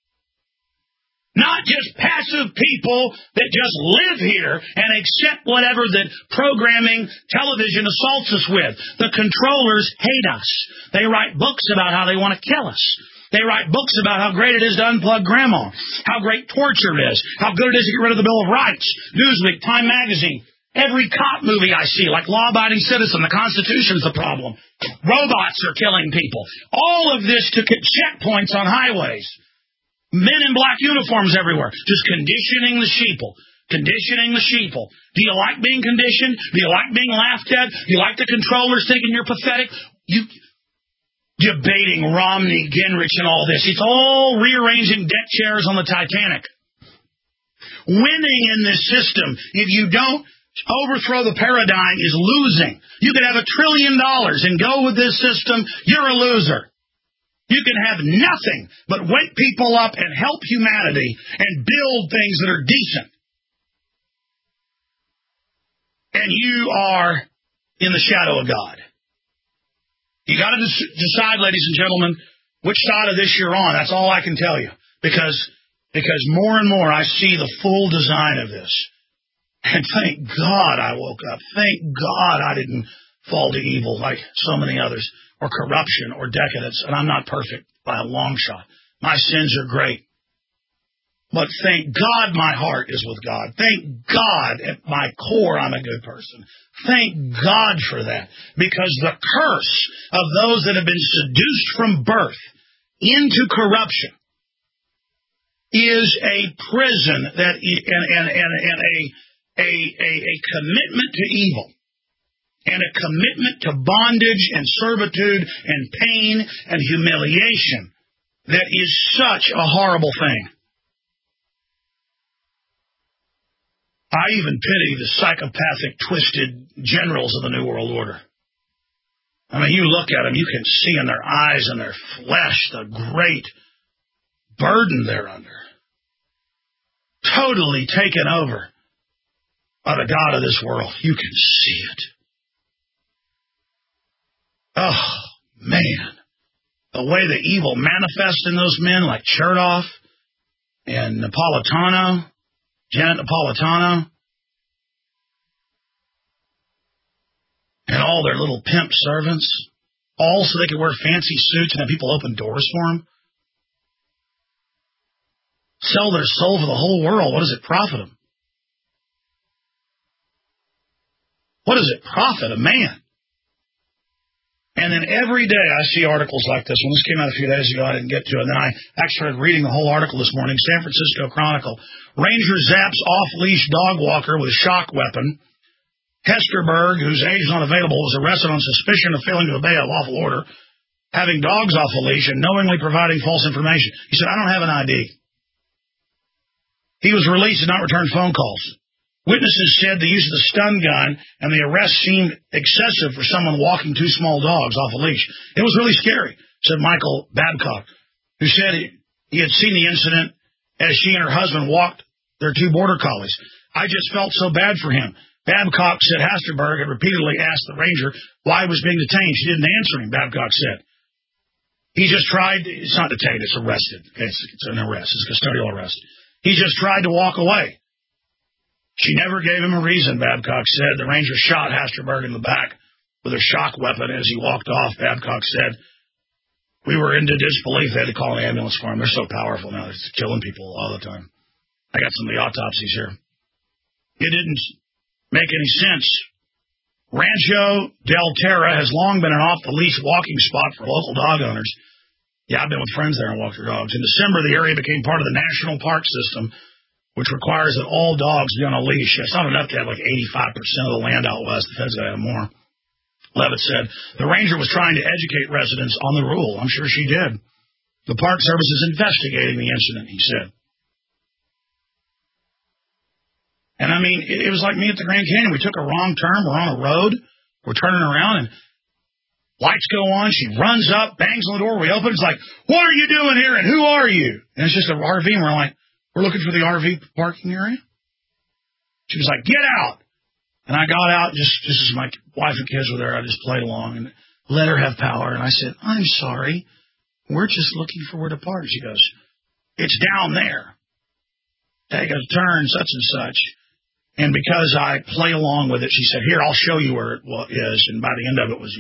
Not just passive people that just live here and accept whatever that programming television assaults us with. The controllers hate us. They write books about how they want to kill us. They write books about how great it is to unplug grandma, how great torture is, how good it is to get rid of the Bill of Rights, Newsweek, Time Magazine. Every cop movie I see, like Law-Abiding Citizen, the Constitution's the problem. Robots are killing people. All of this to checkpoints on highways. Men in black uniforms everywhere, just conditioning the sheeple. Conditioning the sheeple. Do you like being conditioned? Do you like being laughed at? Do you like the controllers thinking you're pathetic? You debating Romney, Gingrich, and all this. It's all rearranging deck chairs on the Titanic. Winning in this system, if you don't overthrow the paradigm, is losing. You could have $1 trillion and go with this system, you're a loser. You can have nothing but wake people up and help humanity and build things that are decent. And you are in the shadow of God. You got to decide, ladies and gentlemen, which side of this you're on. That's all I can tell you. Because more and more I see the full design of this. And thank God I woke up. Thank God I didn't fall to evil like so many others, or corruption, or decadence. And I'm not perfect by a long shot. My sins are great. But thank God my heart is with God. Thank God at my core I'm a good person. Thank God for that. Because the curse of those that have been seduced from birth into corruption is a prison that and a commitment to evil. And a commitment to bondage and servitude and pain and humiliation that is such a horrible thing. I even pity the psychopathic, twisted generals of the New World Order. I mean, you look at them, you can see in their eyes and their flesh the great burden they're under. Totally taken over by the God of this world. You can see it. Oh, man. The way the evil manifests in those men, like Chertoff and Napolitano, Janet Napolitano, and all their little pimp servants, all so they could wear fancy suits and have people open doors for them. Sell their soul for the whole world. What does it profit them? What does it profit a man? And then every day I see articles like this one. This came out a few days ago. I didn't get to it. And then I actually started reading the whole article this morning. San Francisco Chronicle. Ranger zaps off-leash dog walker with shock weapon. Hesterberg, whose age is not available, was arrested on suspicion of failing to obey a lawful order, having dogs off a leash and knowingly providing false information. He said, I don't have an ID. He was released and not returned phone calls. Witnesses said the use of the stun gun and the arrest seemed excessive for someone walking two small dogs off a leash. It was really scary, said Michael Babcock, who said he had seen the incident as she and her husband walked their two border collies. I just felt so bad for him. Babcock said Hesterberg had repeatedly asked the ranger why he was being detained. She didn't answer him, Babcock said. He just tried, it's not detained, it's arrested. Okay, it's an arrest, it's a custodial arrest. He just tried to walk away. She never gave him a reason, Babcock said. The ranger shot Hesterberg in the back with a shock weapon as he walked off. Babcock said, we were into disbelief. They had to call an ambulance for him. They're so powerful now. They're killing people all the time. I got some of the autopsies here. It didn't make any sense. Rancho del Terra has long been an off-the-leash walking spot for local dog owners. Yeah, I've been with friends there and walked their dogs. In December, the area became part of the national park system, which requires that all dogs be on a leash. It's not enough to have like 85% of the land out west. The feds got to have more. Levitt said the ranger was trying to educate residents on the rule. I'm sure she did. The Park Service is investigating the incident, he said. And I mean, it was like me at the Grand Canyon. We took a wrong turn. We're on a road. We're turning around and lights go on. She runs up, bangs on the door. We open. It's like, what are you doing here? And who are you? And it's just an RV. And we're like, we're looking for the RV parking area. She was like, get out. And I got out just as my wife and kids were there. I just played along. And let her have power. And I said, I'm sorry. We're just looking for where to park. She goes, it's down there. Take a turn, such and such. And because I play along with it, she said, here, I'll show you where it is. And by the end of it was,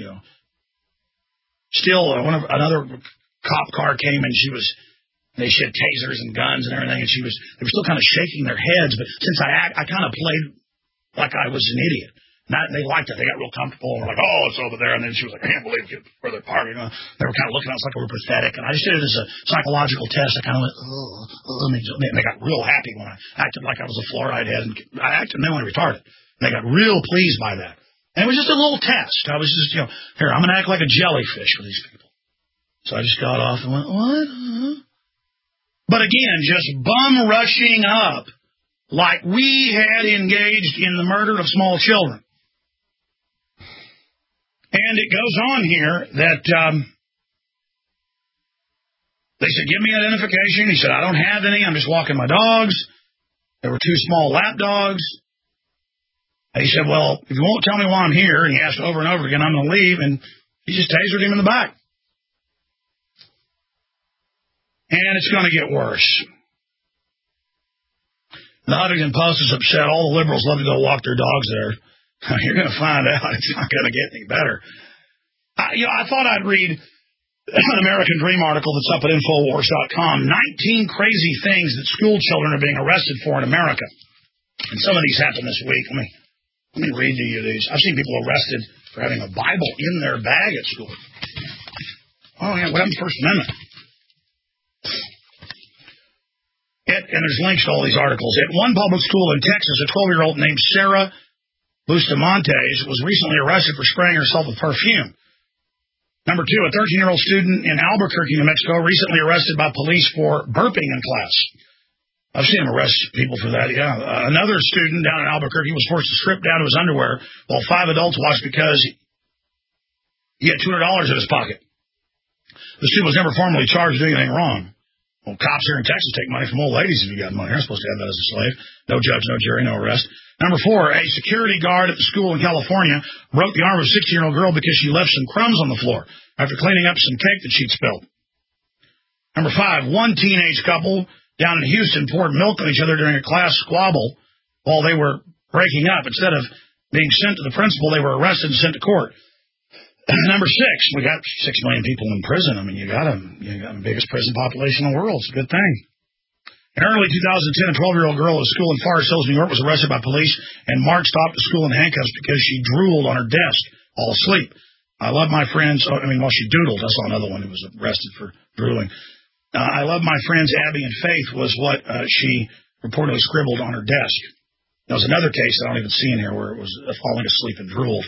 still another cop car came and they had tasers and guns and everything. And they were still kind of shaking their heads. But since I kind of played like I was an idiot. They liked it. They got real comfortable. And were like, oh, it's over there. And then she was like, I can't believe where they're parking. They were kind of looking at us like we were pathetic. And I just did it as a psychological test. I kind of went, and they got real happy when I acted like I was a fluoride head. And I acted mentally retarded. And they got real pleased by that. And it was just a little test. I was just, here, I'm going to act like a jellyfish for these people. So I just got off and went, what? But again, just bum rushing up like we had engaged in the murder of small children. And it goes on here that they said, give me identification. He said, I don't have any. I'm just walking my dogs. There were 2 small lap dogs. And he said, well, if you won't tell me why I'm here, and he asked over and over again, I'm going to leave. And he just tasered him in the back. And it's going to get worse. The Huffington Post is upset. All the liberals love to go walk their dogs there. You're going to find out it's not going to get any better. I thought I'd read an American Dream article that's up at Infowars.com. 19 crazy things that school children are being arrested for in America. And some of these happened this week. Let me read to you these. I've seen people arrested for having a Bible in their bag at school. Oh, yeah, what happened to the First Amendment? And there's links to all these articles. At one public school in Texas, a 12-year-old named Sarah Bustamontes was recently arrested for spraying herself with perfume. Number 2, a 13-year-old student in Albuquerque, New Mexico, recently arrested by police for burping in class. I've seen him arrest people for that, yeah. Another student down in Albuquerque was forced to strip down to his underwear while 5 adults watched because he had $200 in his pocket. The student was never formally charged with anything wrong. Well, cops here in Texas take money from old ladies if you got money. You're supposed to have that as a slave. No judge, no jury, no arrest. Number 4, a security guard at the school in California broke the arm of a 16-year-old girl because she left some crumbs on the floor after cleaning up some cake that she'd spilled. Number 5, one teenage couple down in Houston poured milk on each other during a class squabble while they were breaking up. Instead of being sent to the principal, they were arrested and sent to court. Number 6, we got 6 million people in prison. I mean, you got the biggest prison population in the world. It's a good thing. In early 2010, a 12-year-old girl at a school in Forest Hills, New York, was arrested by police and marched off to school in handcuffs because she drooled on her desk all asleep. I love my friends. She doodled. I saw another one who was arrested for drooling. I love my friends Abby and Faith was what she reportedly scribbled on her desk. There was another case that I don't even see in here where it was falling asleep and drooled.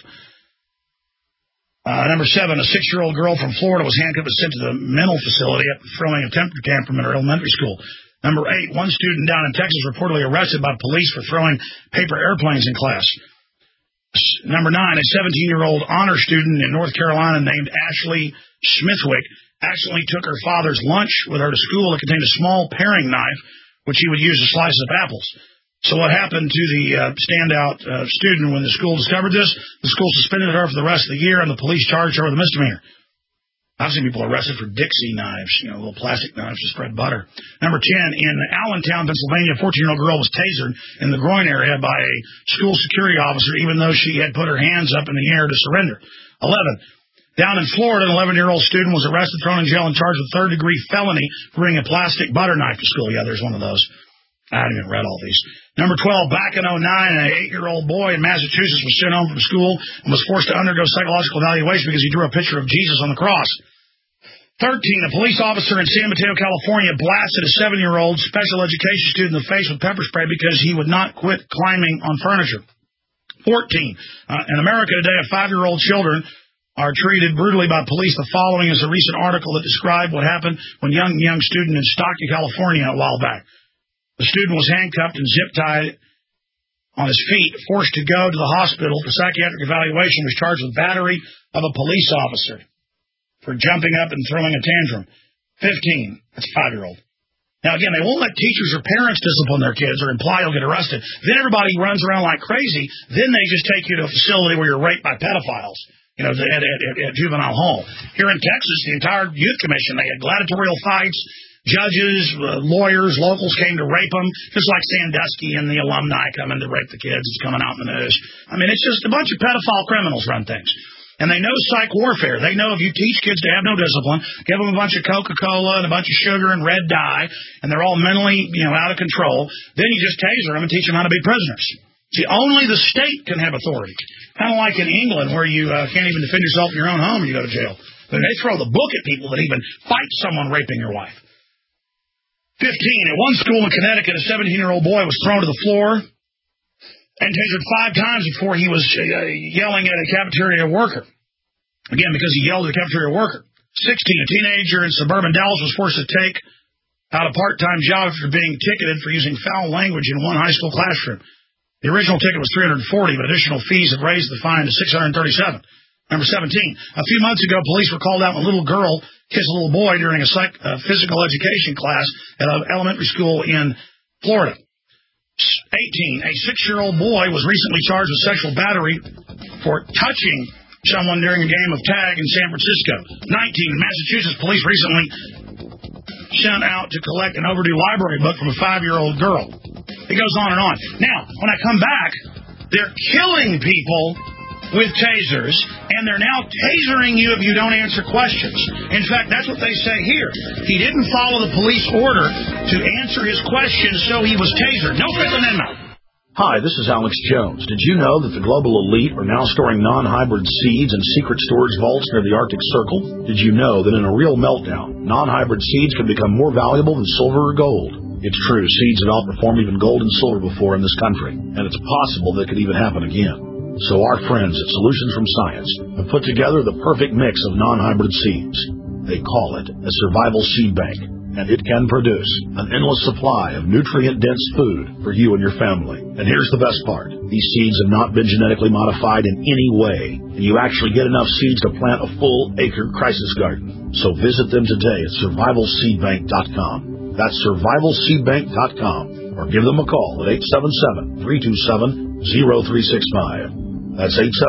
Number 7, a 6-year-old girl from Florida was handcuffed and sent to the mental facility after throwing a temper tantrum in her elementary school. Number 8, one student down in Texas reportedly arrested by police for throwing paper airplanes in class. Number 9, a 17-year-old honor student in North Carolina named Ashley Smithwick accidentally took her father's lunch with her to school. It contained a small paring knife, which he would use to slice up apples. So what happened to the standout student when the school discovered this? The school suspended her for the rest of the year, and the police charged her with a misdemeanor. I've seen people arrested for Dixie knives, little plastic knives to spread butter. Number 10, in Allentown, Pennsylvania, a 14-year-old girl was tasered in the groin area by a school security officer, even though she had put her hands up in the air to surrender. 11, down in Florida, an 11-year-old student was arrested, thrown in jail, and charged with third-degree felony for bringing a plastic butter knife to school. Yeah, there's one of those. I haven't even read all these. Number 12, back in 2009, an 8-year-old boy in Massachusetts was sent home from school and was forced to undergo psychological evaluation because he drew a picture of Jesus on the cross. 13, a police officer in San Mateo, California, blasted a 7-year-old special education student in the face with pepper spray because he would not quit climbing on furniture. 14, in America today, 5-year-old children are treated brutally by police. The following is a recent article that described what happened when young student in Stockton, California, a while back. The student was handcuffed and zip-tied on his feet, forced to go to the hospital for psychiatric evaluation, was charged with battery of a police officer for jumping up and throwing a tantrum. 15, that's a 5-year-old. Now, again, they won't let teachers or parents discipline their kids or imply you'll get arrested. Then everybody runs around like crazy. Then they just take you to a facility where you're raped by pedophiles. at Juvenile Hall. Here in Texas, the entire Youth Commission, they had gladiatorial fights. Judges, lawyers, locals came to rape them, just like Sandusky and the alumni coming to rape the kids. It's coming out in the news. I mean, it's just a bunch of pedophile criminals run things. And they know psych warfare. They know if you teach kids to have no discipline, give them a bunch of Coca-Cola and a bunch of sugar and red dye, and they're all mentally, out of control, then you just taser them and teach them how to be prisoners. See, only the state can have authority. Kind of like in England, where you can't even defend yourself in your own home when you go to jail. But they throw the book at people that even fight someone raping your wife. 15. At one school in Connecticut, a 17-year-old boy was thrown to the floor and tasered 5 times before he was yelling at a cafeteria worker. Again, because he yelled at a cafeteria worker. 16. A teenager in suburban Dallas was forced to take out a part-time job after being ticketed for using foul language in one high school classroom. The original ticket was $340, but additional fees have raised the fine to $637. Number 17. A few months ago, police were called out when a little girl kissed a little boy during a physical education class at an elementary school in Florida. 18. A 6-year-old boy was recently charged with sexual battery for touching someone during a game of tag in San Francisco. 19. Massachusetts police recently sent out to collect an overdue library book from a 5-year-old girl. It goes on and on. Now, when I come back, they're killing people with tasers, and they're now tasering you if you don't answer questions. In fact, that's what they say here. He didn't follow the police order to answer his questions, so he was tasered. No Fifth Amendment. Hi, this is Alex Jones. Did you know that the global elite are now storing non-hybrid seeds in secret storage vaults near the Arctic Circle? Did you know that in a real meltdown, non-hybrid seeds can become more valuable than silver or gold? It's true, seeds have outperformed even gold and silver before in this country, and it's possible that could even happen again. So our friends at Solutions from Science have put together the perfect mix of non-hybrid seeds. They call it a survival seed bank, and it can produce an endless supply of nutrient-dense food for you and your family. And here's the best part. These seeds have not been genetically modified in any way, and you actually get enough seeds to plant a full-acre crisis garden. So visit them today at survivalseedbank.com. That's survivalseedbank.com, or give them a call at 877-327-0365. That's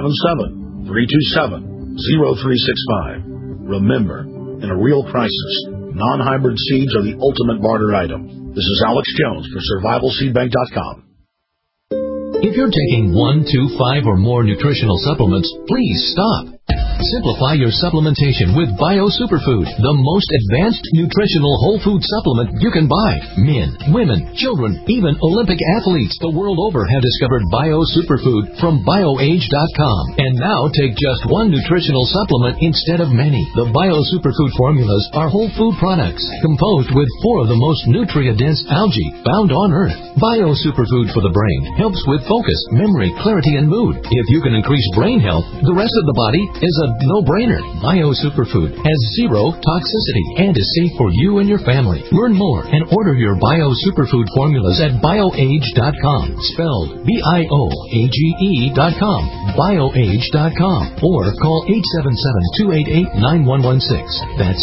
877-327-0365. Remember, in a real crisis, non-hybrid seeds are the ultimate barter item. This is Alex Jones for survivalseedbank.com. If you're taking 1, 2, 5, or more nutritional supplements, please stop. Simplify your supplementation with Bio Superfood, the most advanced nutritional whole food supplement you can buy. Men, women, children, even Olympic athletes the world over have discovered Bio Superfood from BioAge.com. And now take just one nutritional supplement instead of many. The Bio Superfood formulas are whole food products composed with 4 of the most nutrient-dense algae found on Earth. Bio Superfood for the brain helps with focus, memory, clarity, and mood. If you can increase brain health, the rest of the body is a no-brainer. Bio Superfood has 0 toxicity and is safe for you and your family. Learn more and order your Bio Superfood formulas at BioAge.com, spelled BIOAGE.com, BioAge.com, or call 877-288-9116. That's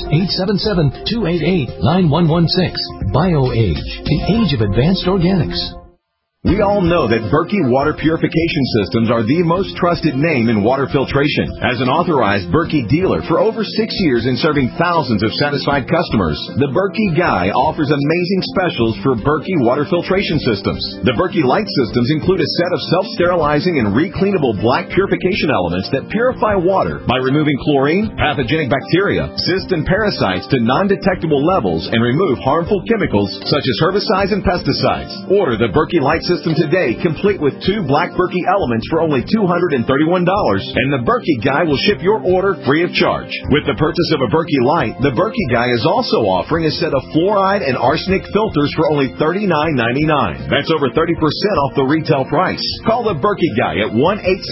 877-288-9116. BioAge, the age of advanced organics. We all know that Berkey Water Purification Systems are the most trusted name in water filtration. As an authorized Berkey dealer for over 6 years and serving thousands of satisfied customers, the Berkey Guy offers amazing specials for Berkey Water Filtration Systems. The Berkey Light Systems include a set of self-sterilizing and recleanable black purification elements that purify water by removing chlorine, pathogenic bacteria, cysts, and parasites to non-detectable levels and remove harmful chemicals such as herbicides and pesticides. Order the Berkey Light System today, complete with 2 black Berkey elements for only $231, and the Berkey Guy will ship your order free of charge. With the purchase of a Berkey Light, the Berkey Guy is also offering a set of fluoride and arsenic filters for only $39.99. That's over 30% off the retail price. Call the Berkey Guy at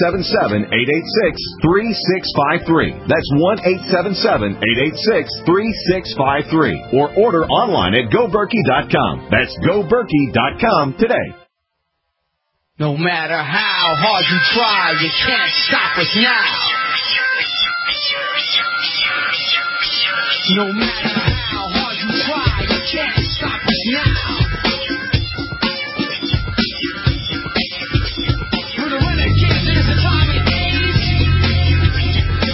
1-877-886-3653. That's 1-877-886-3653. Or order online at GoBerkey.com. That's GoBerkey.com today. No matter how hard you try, you can't stop us now. No matter how hard you try, you can't stop us now. We're the renegades in this atomic age.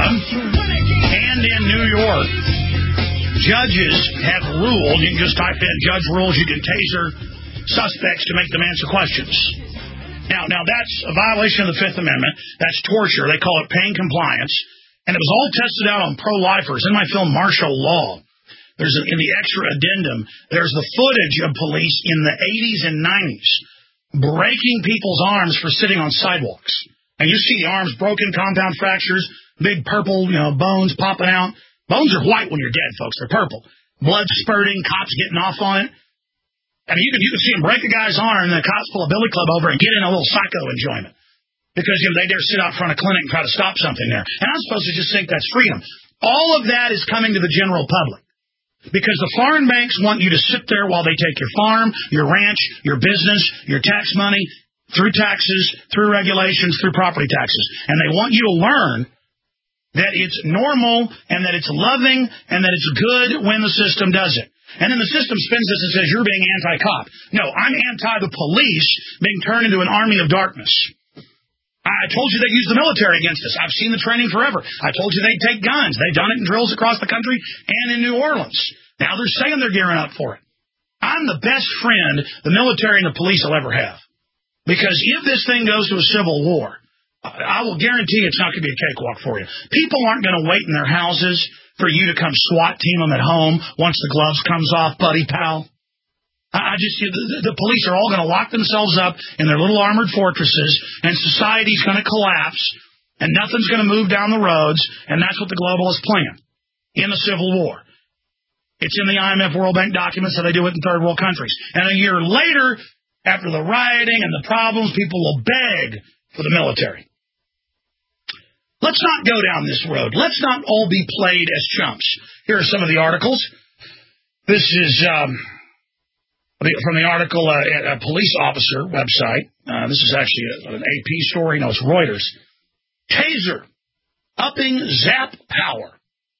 and in New York, judges have ruled, you can just type in judge rules, you can taser suspects to make them answer questions. Now that's a violation of the Fifth Amendment. That's torture. They call it pain compliance. And it was all tested out on pro-lifers. In my film, Martial Law, in the extra addendum, there's the footage of police in the 80s and 90s breaking people's arms for sitting on sidewalks. And you see the arms broken, compound fractures, big purple, bones popping out. Bones are white when you're dead, folks. They're purple. Blood spurting, cops getting off on it. I mean, you can see them break a guy's arm, and the cops pull a billy club over and get in a little psycho enjoyment. Because they dare sit out front of a clinic and try to stop something there. And I'm supposed to just think that's freedom. All of that is coming to the general public. Because the foreign banks want you to sit there while they take your farm, your ranch, your business, your tax money, through taxes, through regulations, through property taxes. And they want you to learn that it's normal and that it's loving and that it's good when the system does it. And then the system spins this and says, you're being anti-cop. No, I'm anti the police being turned into an army of darkness. I told you they use the military against us. I've seen the training forever. I told you they'd take guns. They've done it in drills across the country and in New Orleans. Now they're saying they're gearing up for it. I'm the best friend the military and the police will ever have. Because if this thing goes to a civil war, I will guarantee it's not going to be a cakewalk for you. People aren't going to wait in their houses for you to come SWAT team them at home once the gloves comes off, buddy pal. The police are all going to lock themselves up in their little armored fortresses, and society's going to collapse, and nothing's going to move down the roads, and that's what the globalists plan in the Civil War. It's in the IMF World Bank documents, so they do it in third world countries. And a year later, after the rioting and the problems, people will beg for the military. Let's not go down this road. Let's not all be played as chumps. Here are some of the articles. This is from the article at a police officer website. This is actually an AP story. No, it's Reuters. Taser, upping zap power.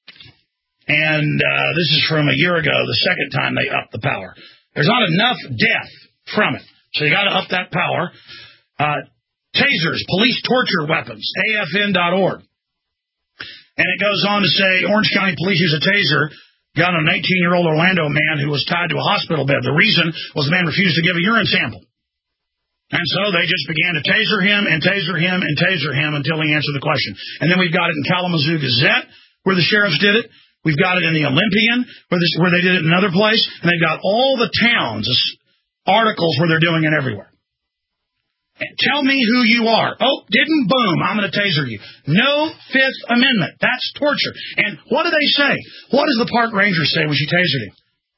And this is from a year ago, the second time they upped the power. There's not enough death from it, so you got to up that power. Tasers, police torture weapons, AFN.org. And it goes on to say, Orange County police use a taser, got an 18-year-old Orlando man who was tied to a hospital bed. The reason was the man refused to give a urine sample. And so they just began to taser him and taser him and taser him until he answered the question. And then we've got it in Kalamazoo Gazette, where the sheriffs did it. We've got it in the Olympian, where they did it in another place. And they've got all the towns, articles where they're doing it everywhere. Tell me who you are. Oh, didn't boom. I'm going to taser you. No Fifth Amendment. That's torture. And what do they say? What does the park ranger say when she tasered him?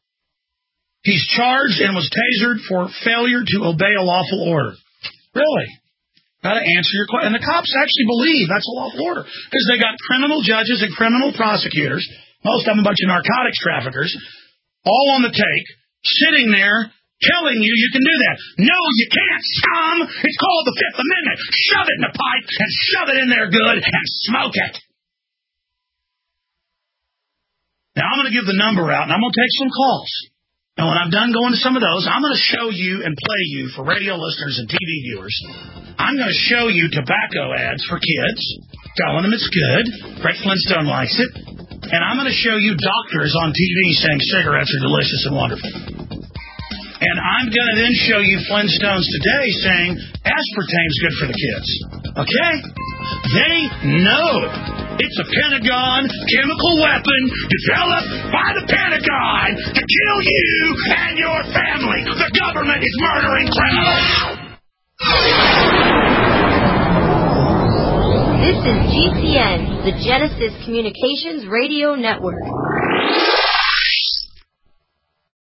He's charged and was tasered for failure to obey a lawful order. Really? Got to answer your question. And the cops actually believe that's a lawful order because they got criminal judges and criminal prosecutors, most of them a bunch of narcotics traffickers, all on the take, sitting there telling you can do that. No, you can't, scum. It's called the Fifth Amendment. Shove it in a pipe and shove it in there good and smoke it. Now, I'm going to give the number out, and I'm going to take some calls. And when I'm done going to some of those, I'm going to show you and play you for radio listeners and TV viewers. I'm going to show you tobacco ads for kids, telling them it's good. Fred Flintstone likes it. And I'm going to show you doctors on TV saying cigarettes are delicious and wonderful. And I'm going to then show you Flintstones today saying aspartame's good for the kids. Okay? They know it. It's a Pentagon chemical weapon developed by the Pentagon to kill you and your family. The government is murdering criminals. This is GCN, the Genesis Communications Radio Network.